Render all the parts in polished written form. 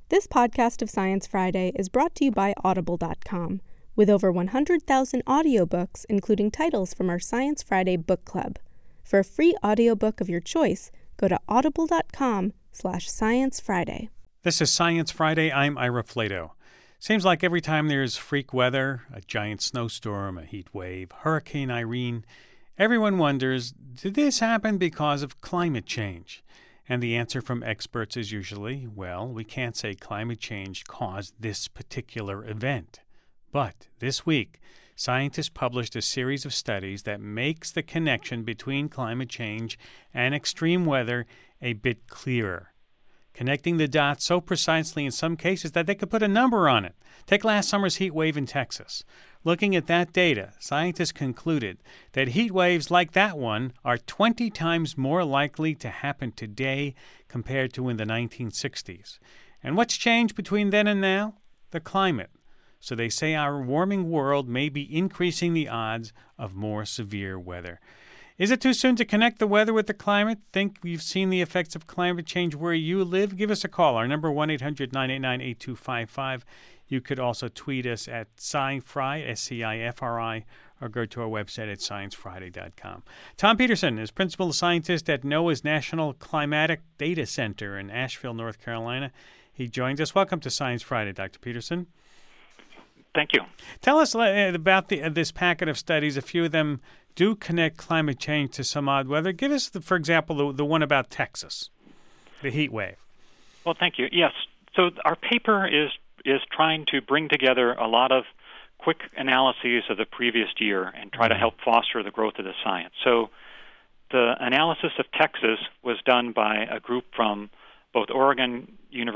This podcast of Science Friday is brought to you by Audible.com, with over 100,000 audiobooks, including titles from our Science Friday book club. For a free audiobook of your choice, go to audible.com/sciencefriday. This is Science Friday. I'm Ira Flato. Seems like every time there's freak weather, a giant snowstorm, a heat wave, Hurricane Irene, everyone wonders, did this happen because of climate change? And the answer from experts is usually, well, we can't say climate change caused this particular event. But this week, scientists published a series of studies that makes the connection between climate change and extreme weather a bit clearer, connecting the dots so precisely in some cases that they could put a number on it. Take last summer's heat wave in Texas. Looking at that data, scientists concluded that heat waves like that one are 20 times more likely to happen today compared to in the 1960s. And what's changed between then and now? The climate. So they say our warming world may be increasing the odds of more severe weather. Is it too soon to connect the weather with the climate? Think you've seen the effects of climate change where you live? Give us a call. Our number 1-800-989-8255. You could also tweet us at SciFri, SCIFRI, or go to our website at sciencefriday.com. Tom Peterson is principal scientist at NOAA's National Climatic Data Center in Asheville, North Carolina. He joins us. Welcome to Science Friday, Dr. Peterson. Thank you. Tell us about this packet of studies. A few of them do connect climate change to some odd weather. Give us, for example, the one about Texas, the heat wave. Well, thank you. Yes. So our paper is trying to bring together a lot of quick analyses of the previous year and try to help foster the growth of the science. So the analysis of Texas was done by a group from both Oregon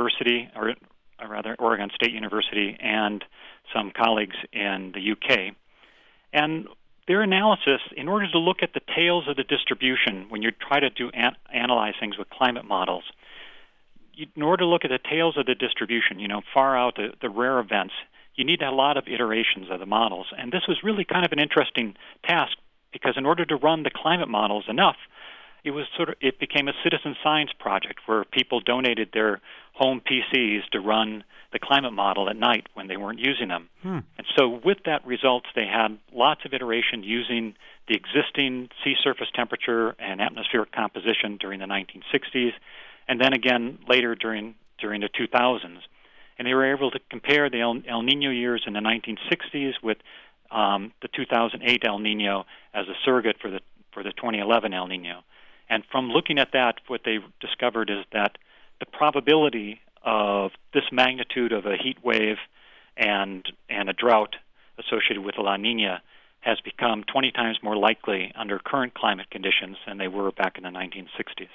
State University and some colleagues in the UK. And their analysis, in order to look at the tails of the distribution, when you try to analyze things with climate models, in order to look at the tails of the distribution, far out the rare events, you need a lot of iterations of the models. And this was really kind of an interesting task because in order to run the climate models enough, it became a citizen science project where people donated their home PCs to run the climate model at night when they weren't using them. And so with that results, they had lots of iteration using the existing sea surface temperature and atmospheric composition during the 1960s, and then again later during the 2000s. And they were able to compare the El Nino years in the 1960s with the 2008 El Nino as a surrogate for the 2011 El Nino. And from looking at that, what they discovered is that the probability of this magnitude of a heat wave and a drought associated with La Nina has become 20 times more likely under current climate conditions than they were back in the 1960s.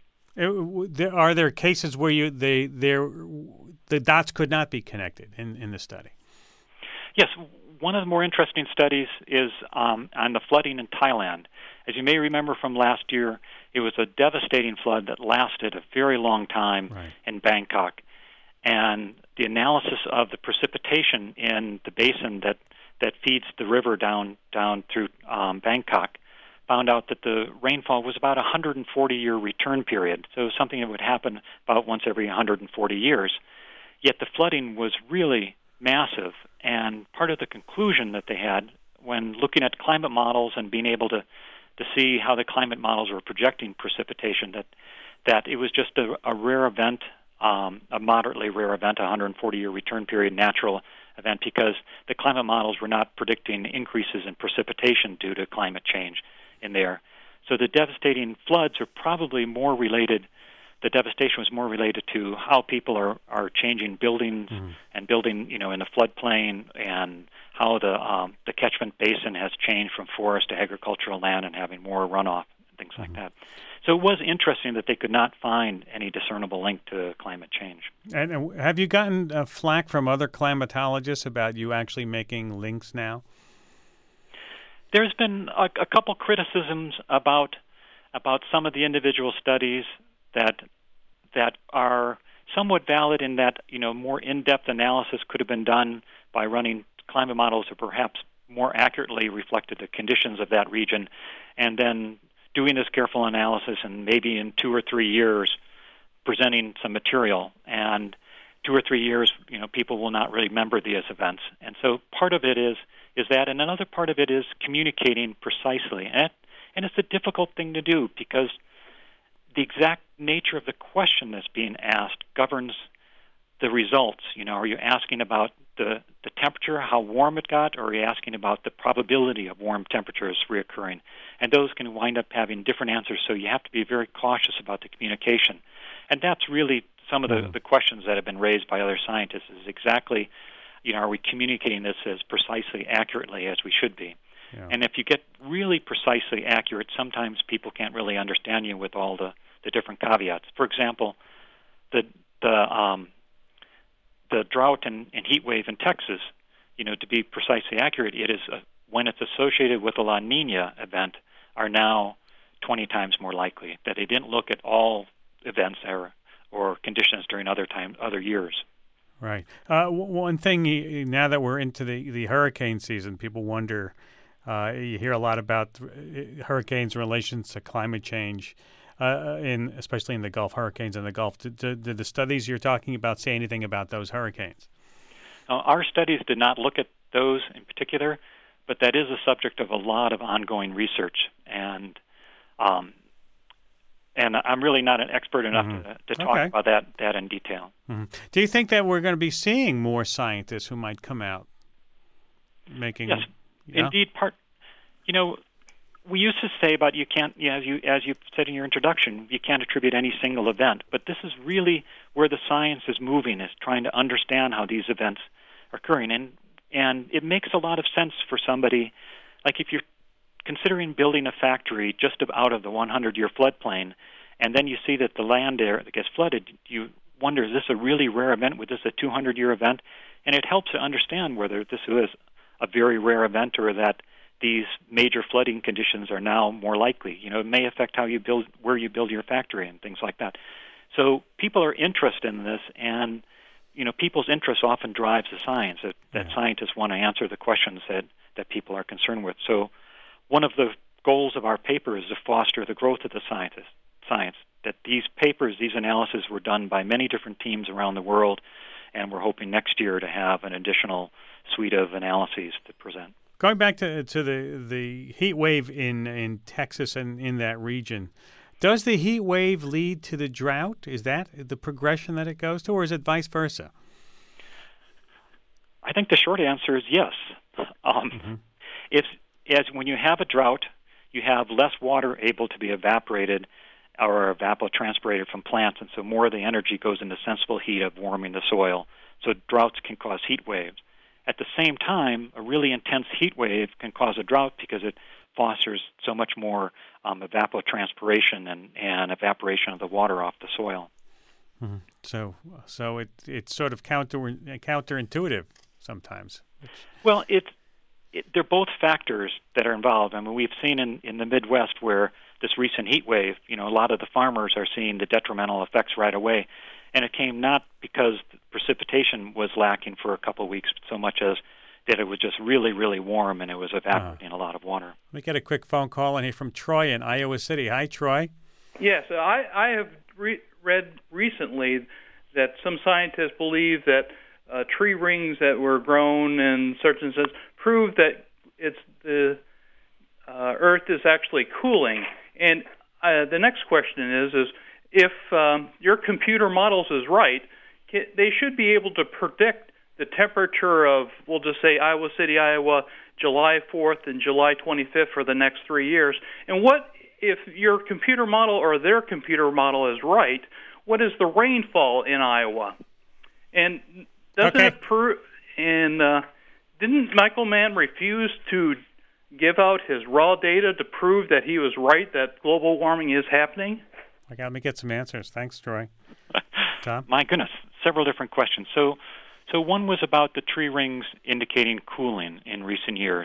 Are there cases where the dots could not be connected in the study? Yes. One of the more interesting studies is on the flooding in Thailand. As you may remember from last year, it was a devastating flood that lasted a very long time in Bangkok. And the analysis of the precipitation in the basin that feeds the river down through Bangkok found out that the rainfall was about a 140-year return period, so something that would happen about once every 140 years. Yet the flooding was really massive, and part of the conclusion that they had when looking at climate models and being able to see how the climate models were projecting precipitation, that it was just a rare event, a moderately rare event, a 140-year return period natural event, because the climate models were not predicting increases in precipitation due to climate change in there. So the devastating floods are probably more related. The devastation was more related to how people are changing buildings and building, in the floodplain, and how the catchment basin has changed from forest to agricultural land and having more runoff and things like that. So it was interesting that they could not find any discernible link to climate change. And have you gotten flack from other climatologists about you actually making links now? There's been a couple criticisms about some of the individual studies that are somewhat valid in that, more in-depth analysis could have been done by running climate models that perhaps more accurately reflected the conditions of that region, and then doing this careful analysis and maybe in 2 or 3 years presenting some material. And 2 or 3 years, people will not really remember these events. And so part of it is that, and another part of it is communicating precisely. And it's a difficult thing to do because the exact nature of the question that's being asked governs the results. Are you asking about the temperature, how warm it got, or are you asking about the probability of warm temperatures reoccurring? And those can wind up having different answers, so you have to be very cautious about the communication. And that's really some of the questions that have been raised by other scientists is exactly, are we communicating this as precisely, accurately as we should be? Yeah. And if you get really precisely accurate, sometimes people can't really understand you with all the different caveats. For example, the drought and heat wave in Texas, to be precisely accurate, it is when it's associated with a La Nina event are now 20 times more likely. That they didn't look at all events or conditions during other years. Right. One thing, now that we're into the hurricane season, people wonder, you hear a lot about hurricanes in relation to climate change, especially in the Gulf, hurricanes in the Gulf. Did the studies you're talking about say anything about those hurricanes? Our studies did not look at those in particular, but that is a subject of a lot of ongoing research. And I'm really not an expert enough to talk about that in detail. Mm-hmm. Do you think that we're going to be seeing more scientists who might come out making? Yes, indeed. We used to say about you can't, as you said in your introduction, you can't attribute any single event. But this is really where the science is moving, is trying to understand how these events are occurring. And it makes a lot of sense for somebody, like if you're considering building a factory just out of the 100-year floodplain, and then you see that the land there that gets flooded, you wonder, is this a really rare event? Was this a 200-year event? And it helps to understand whether this is a very rare event or that these major flooding conditions are now more likely. It may affect where you build your factory and things like that. So people are interested in this, and people's interest often drives the science. That scientists want to answer the questions that people are concerned with. So one of the goals of our paper is to foster the growth of the science. That these papers, these analyses were done by many different teams around the world, and we're hoping next year to have an additional suite of analyses to present. Going back to the heat wave in Texas and in that region, does the heat wave lead to the drought? Is that the progression that it goes to, or is it vice versa? I think the short answer is yes. When you have a drought, you have less water able to be evaporated or evapotranspirated from plants, and so more of the energy goes into sensible heat of warming the soil. So droughts can cause heat waves. At the same time, a really intense heat wave can cause a drought because it fosters so much more evapotranspiration and evaporation of the water off the soil. Mm-hmm. So it's sort of counterintuitive sometimes. Well, they're both factors that are involved. I mean, we've seen in the Midwest where this recent heat wave, a lot of the farmers are seeing the detrimental effects right away. And it came not because precipitation was lacking for a couple of weeks, so much as that it was just really, really warm and it was evaporating a lot of water. Let me get a quick phone call in here from Troy in Iowa City. Hi, Troy. Yes, I have read recently that some scientists believe that tree rings that were grown in such and such prove that the Earth is actually cooling. And the next question is if your computer models is right, they should be able to predict the temperature of, we'll just say Iowa City, Iowa, July 4th and July 25th for the next 3 years. And what if your computer model or their computer model is right, what is the rainfall in Iowa? And doesn't it prove? And didn't Michael Mann refuse to give out his raw data to prove that he was right, that global warming is happening? Okay, let me get some answers. Thanks, Troy. Tom? My goodness, several different questions. So one was about the tree rings indicating cooling in recent years.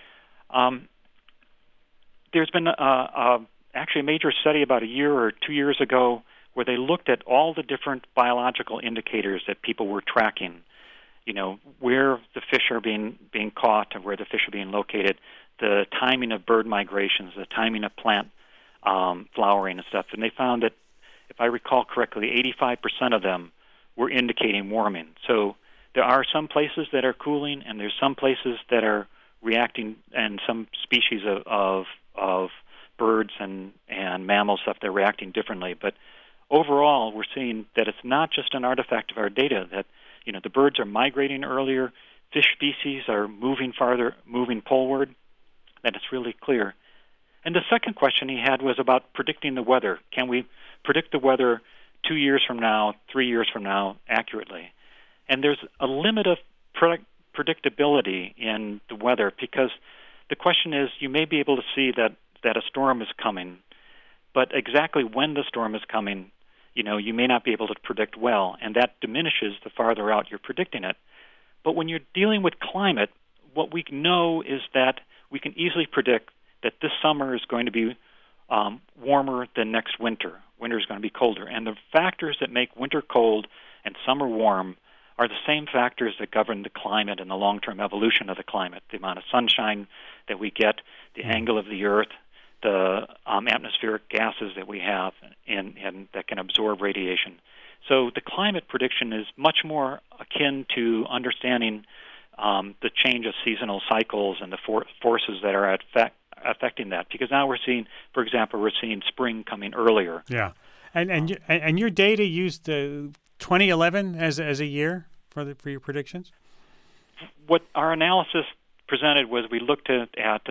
There's been actually a major study about a year or 2 years ago where they looked at all the different biological indicators that people were tracking, where the fish are being caught and where the fish are being located, the timing of bird migrations, the timing of plant flowering and stuff. And they found that, if I recall correctly, 85% of them were indicating warming. So there are some places that are cooling, and there's some places that are reacting, and some species of birds and mammals stuff, they're reacting differently. But overall, we're seeing that it's not just an artifact of our data, that the birds are migrating earlier, fish species are moving poleward, that it's really clear. And the second question he had was about predicting the weather. Can we predict the weather 2 years from now, 3 years from now accurately? And there's a limit of predictability in the weather, because the question is, you may be able to see that a storm is coming, but exactly when the storm is coming, you may not be able to predict well, and that diminishes the farther out you're predicting it. But when you're dealing with climate, what we know is that we can easily predict that this summer is going to be warmer than next winter. Winter is going to be colder. And the factors that make winter cold and summer warm are the same factors that govern the climate and the long-term evolution of the climate: the amount of sunshine that we get, the angle of the Earth, the atmospheric gases that we have and that can absorb radiation. So the climate prediction is much more akin to understanding the change of seasonal cycles and the forces that are affecting that. Because now we're seeing, for example, spring coming earlier. Yeah, and your data used 2011 as a year for your predictions? What our analysis presented was we looked at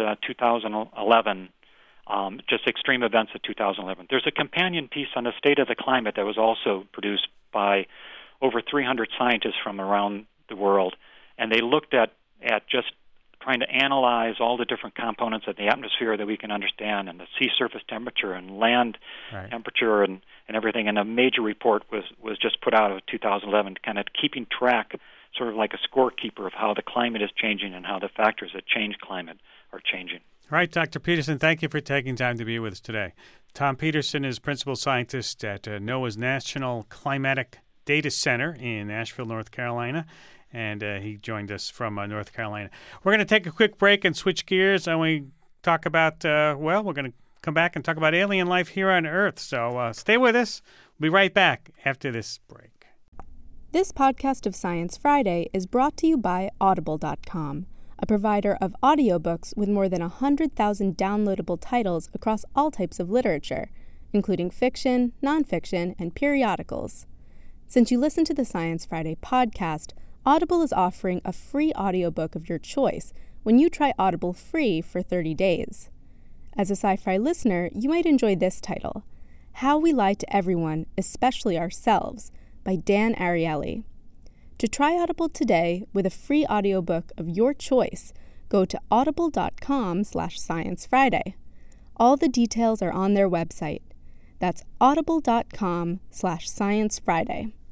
2011. Just extreme events of 2011. There's a companion piece on the state of the climate that was also produced by over 300 scientists from around the world, and they looked at just trying to analyze all the different components of the atmosphere that we can understand, and the sea surface temperature and land temperature and everything. And a major report was just put out of 2011, kind of keeping track, sort of like a scorekeeper, of how the climate is changing and how the factors that change climate are changing. All right, Dr. Peterson, thank you for taking time to be with us today. Tom Peterson is principal scientist at NOAA's National Climatic Data Center in Asheville, North Carolina, and he joined us from North Carolina. We're going to take a quick break and switch gears, and we talk about, we're going to come back and talk about alien life here on Earth. So stay with us. We'll be right back after this break. This podcast of Science Friday is brought to you by Audible.com, a provider of audiobooks with more than 100,000 downloadable titles across all types of literature, including fiction, nonfiction, and periodicals. Since you listen to the Science Friday podcast, Audible is offering a free audiobook of your choice when you try Audible free for 30 days. As a sci-fi listener, you might enjoy this title, How We Lie to Everyone, Especially Ourselves, by Dan Ariely. To try Audible today with a free audiobook of your choice, go to audible.com/sciencefriday. All the details are on their website. That's audible.com/sciencefriday.